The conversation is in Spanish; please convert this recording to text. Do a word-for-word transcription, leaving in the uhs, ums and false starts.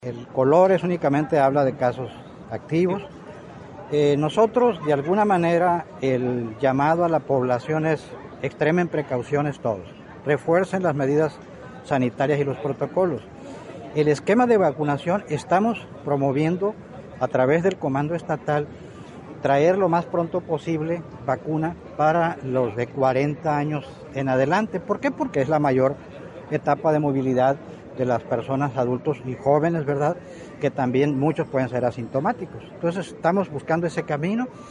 El color es únicamente habla de casos activos. Eh, nosotros, de alguna manera, el llamado a la población es extremen precauciones todos, refuercen las medidas sanitarias y los protocolos. El esquema de vacunación estamos promoviendo a través del Comando Estatal traer lo más pronto posible vacuna para los de cuarenta años en adelante. ¿Por qué? Porque es la mayor etapa de movilidad de las personas adultos y jóvenes, ¿verdad? Que también muchos pueden ser asintomáticos. Entonces estamos buscando ese camino.